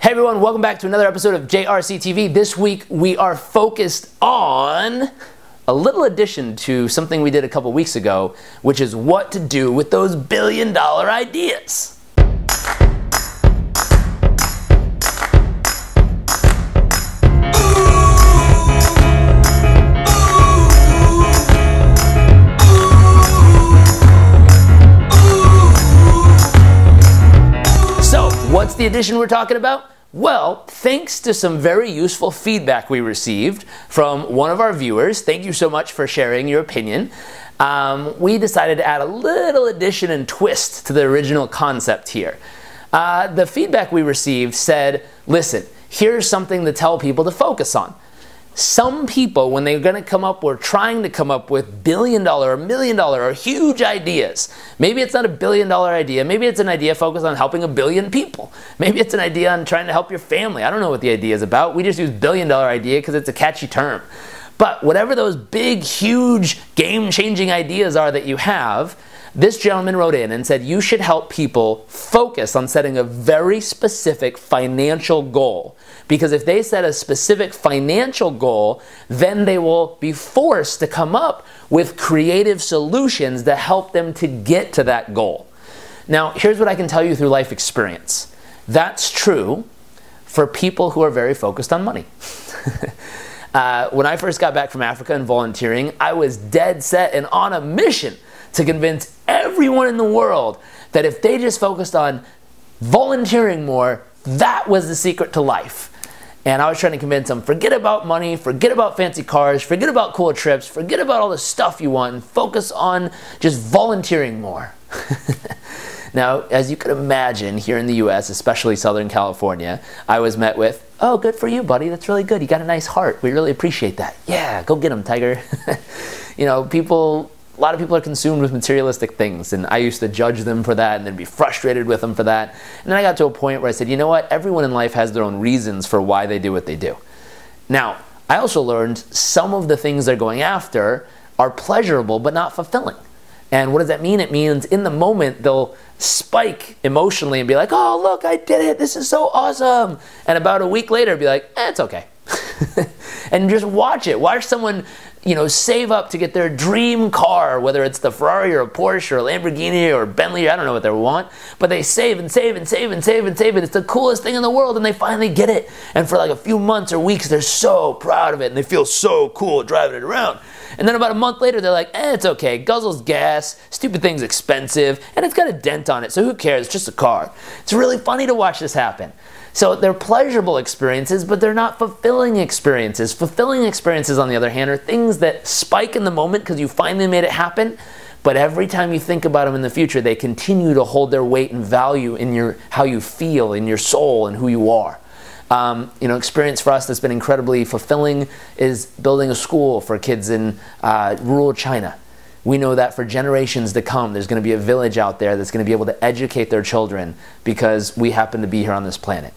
Hey everyone, welcome back to another episode of JRC TV. This week we are focused on a little addition to something we did a couple weeks ago, which is what to do with those billion-dollar ideas. So, what's the addition we're talking about? Well, thanks to some very useful feedback we received from one of our viewers, thank you so much for sharing your opinion, we decided to add a little addition and twist to the original concept here. The feedback we received said, listen, here's something to tell people to focus on. Some people, when they're going to come up or trying to come up with billion-dollar or million-dollar or huge ideas, maybe it's not a billion-dollar idea, maybe it's an idea focused on helping a billion people. Maybe it's an idea on trying to help your family. I don't know what the idea is about. We just use billion-dollar idea because it's a catchy term. But whatever those big, huge, game-changing ideas are that you have, this gentleman wrote in and said you should help people focus on setting a very specific financial goal. Because if they set a specific financial goal, then they will be forced to come up with creative solutions that help them to get to that goal. Now, here's what I can tell you through life experience. That's true for people who are very focused on money. When I first got back from Africa and volunteering, I was dead set and on a mission to convince everyone in the world that if they just focused on volunteering more, that was the secret to life. And I was trying to convince them, forget about money, forget about fancy cars, forget about cool trips, forget about all the stuff you want, and focus on just volunteering more. Now, as you can imagine, here in the US, especially Southern California, I was met with, oh, good for you, buddy, that's really good, you got a nice heart, we really appreciate that. Yeah, go get him, Tiger. You know, a lot of people are consumed with materialistic things, and I used to judge them for that and then be frustrated with them for that. And then I got to a point where I said, you know what, everyone in life has their own reasons for why they do what they do. Now, I also learned some of the things they're going after are pleasurable but not fulfilling. And what does that mean? It means in the moment they'll spike emotionally and be like, oh, look, I did it, this is so awesome. And about a week later be like, it's okay. And just watch it. Watch someone, save up to get their dream car, whether it's the Ferrari or a Porsche or a Lamborghini or a Bentley, I don't know what they want, but they save and save and save and save and save it. It's the coolest thing in the world, and they finally get it. And for like a few months or weeks, they're so proud of it, and they feel so cool driving it around. And then about a month later, they're like, it's okay, guzzles gas, stupid thing's expensive, and it's got a dent on it, so who cares, it's just a car. It's really funny to watch this happen. So they're pleasurable experiences, but they're not fulfilling experiences. Fulfilling experiences, on the other hand, are things that spike in the moment because you finally made it happen, but every time you think about them in the future, they continue to hold their weight and value in how you feel, in your soul, and who you are. Experience for us that's been incredibly fulfilling is building a school for kids in rural China. We know that for generations to come, there's going to be a village out there that's going to be able to educate their children because we happen to be here on this planet.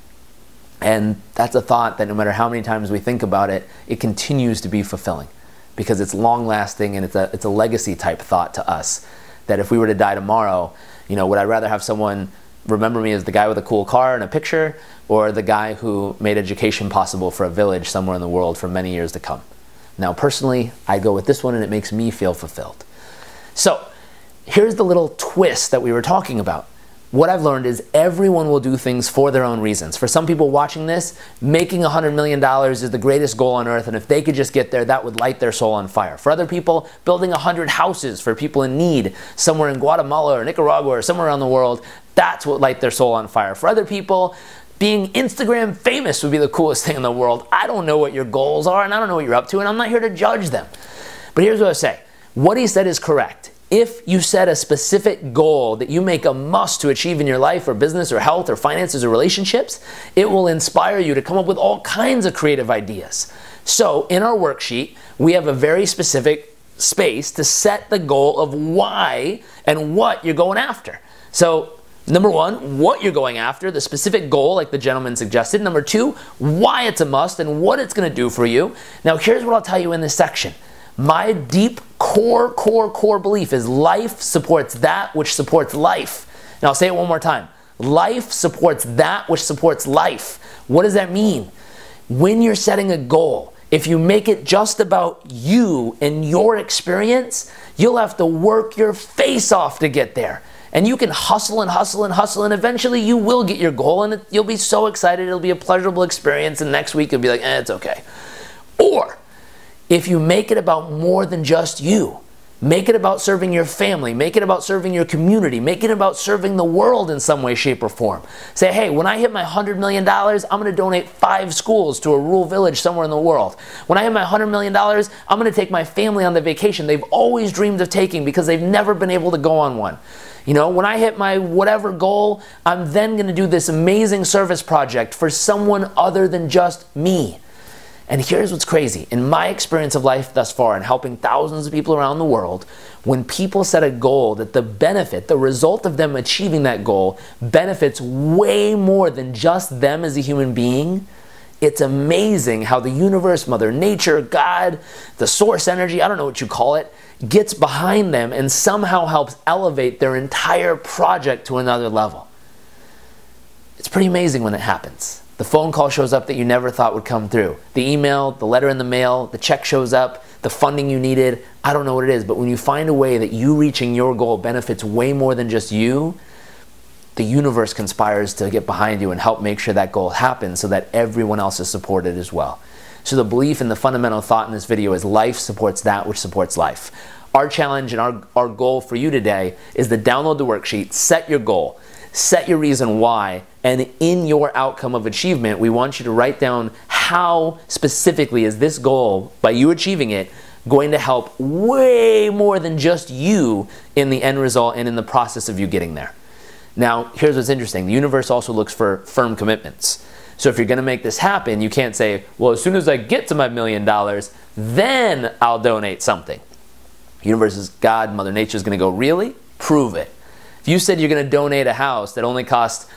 And that's a thought that no matter how many times we think about it, it continues to be fulfilling because it's long-lasting and it's a legacy type thought to us that if we were to die tomorrow, would I rather have someone remember me as the guy with a cool car and a picture, or the guy who made education possible for a village somewhere in the world for many years to come? Now, personally, I go with this one and it makes me feel fulfilled. So, here's the little twist that we were talking about. What I've learned is everyone will do things for their own reasons. For some people watching this, making $100 million is the greatest goal on earth, and if they could just get there, that would light their soul on fire. For other people, building 100 houses for people in need somewhere in Guatemala or Nicaragua or somewhere around the world, that's what light their soul on fire. For other people, being Instagram famous would be the coolest thing in the world. I don't know what your goals are, and I don't know what you're up to, and I'm not here to judge them. But here's what I say. What he said is correct. If you set a specific goal that you make a must to achieve in your life or business or health or finances or relationships, it will inspire you to come up with all kinds of creative ideas. So in our worksheet, we have a very specific space to set the goal of why and what you're going after. So number one, what you're going after, the specific goal like the gentleman suggested. Number two, why it's a must and what it's going to do for you. Now here's what I'll tell you in this section. My deep core belief is life supports that which supports life. Now I'll say it one more time. Life supports that which supports life. What does that mean? When you're setting a goal, if you make it just about you and your experience, you'll have to work your face off to get there. And you can hustle and hustle and hustle, and eventually you will get your goal, and you'll be so excited, it'll be a pleasurable experience, and next week you'll be like, it's okay. Or, if you make it about more than just you, make it about serving your family, make it about serving your community, make it about serving the world in some way, shape, or form. Say, hey, when I hit my $100 million, I'm going to donate 5 schools to a rural village somewhere in the world. When I hit my $100 million, I'm going to take my family on the vacation they've always dreamed of taking because they've never been able to go on one. You know, when I hit my whatever goal, I'm then going to do this amazing service project for someone other than just me. And here's what's crazy. In my experience of life thus far and helping thousands of people around the world, when people set a goal that the benefit, the result of them achieving that goal benefits way more than just them as a human being, it's amazing how the universe, Mother Nature, God, the source energy, I don't know what you call it, gets behind them and somehow helps elevate their entire project to another level. It's pretty amazing when it happens. The phone call shows up that you never thought would come through. The email, the letter in the mail, the check shows up, the funding you needed, I don't know what it is, but when you find a way that you reaching your goal benefits way more than just you, the universe conspires to get behind you and help make sure that goal happens so that everyone else is supported as well. So the belief and the fundamental thought in this video is life supports that which supports life. Our challenge and our goal for you today is to download the worksheet, set your goal, set your reason why, and in your outcome of achievement, we want you to write down how specifically is this goal, by you achieving it, going to help way more than just you in the end result and in the process of you getting there. Now, here's what's interesting. The universe also looks for firm commitments. So if you're going to make this happen, you can't say, well, as soon as I get to my $1 million, then I'll donate something. The universe is God, Mother Nature is going to go, really? Prove it. If you said you're going to donate a house that only costs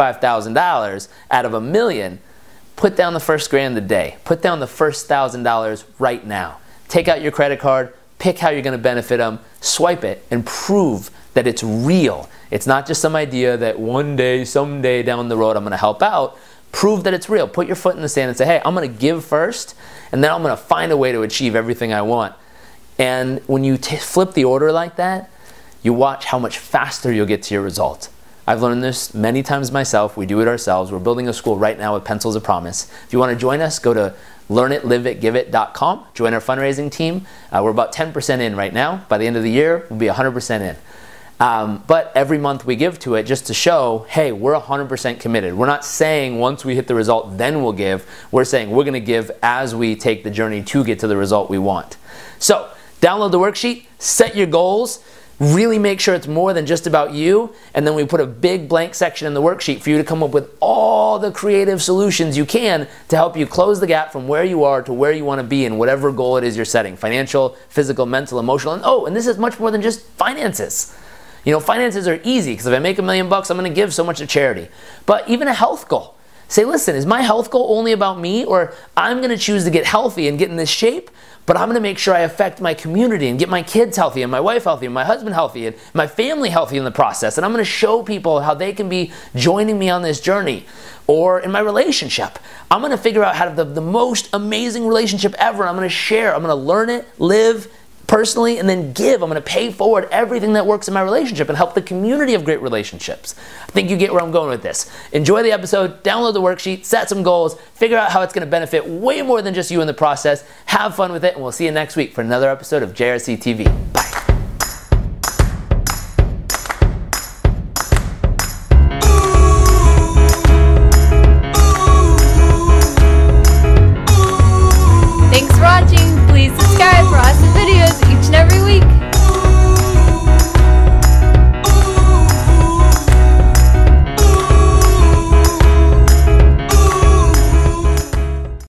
$25,000 out of $1 million, put down the first grand today. Put down the first $1,000 right now. Take out your credit card, pick how you're going to benefit them, swipe it, and prove that it's real. It's not just some idea that one day, someday down the road I'm going to help out. Prove that it's real. Put your foot in the sand and say, hey, I'm going to give first, and then I'm going to find a way to achieve everything I want. And when you flip the order like that, you watch how much faster you'll get to your result. I've learned this many times myself. We do it ourselves. We're building a school right now with Pencils of Promise. If you want to join us, go to learnitliveitgiveit.com. Join our fundraising team. We're about 10% in right now. By the end of the year, we'll be 100% in. But every month we give to it just to show, hey, we're 100% committed. We're not saying once we hit the result, then we'll give. We're saying we're going to give as we take the journey to get to the result we want. So download the worksheet, set your goals, really make sure it's more than just about you, and then we put a big blank section in the worksheet for you to come up with all the creative solutions you can to help you close the gap from where you are to where you want to be in whatever goal it is you're setting. Financial, physical, mental, emotional, and this is much more than just finances. You know, finances are easy because if I make $1 million, I'm going to give so much to charity. But even a health goal. Say, listen, is my health goal only about me, or I'm going to choose to get healthy and get in this shape, but I'm going to make sure I affect my community and get my kids healthy and my wife healthy and my husband healthy and my family healthy in the process. And I'm going to show people how they can be joining me on this journey. Or in my relationship, I'm going to figure out how to have the most amazing relationship ever. I'm going to share. I'm going to learn it, live personally, and then give. I'm going to pay forward everything that works in my relationship and help the community of great relationships. I think you get where I'm going with this. Enjoy the episode, download the worksheet, set some goals, figure out how it's going to benefit way more than just you in the process. Have fun with it, and we'll see you next week for another episode of JRC TV.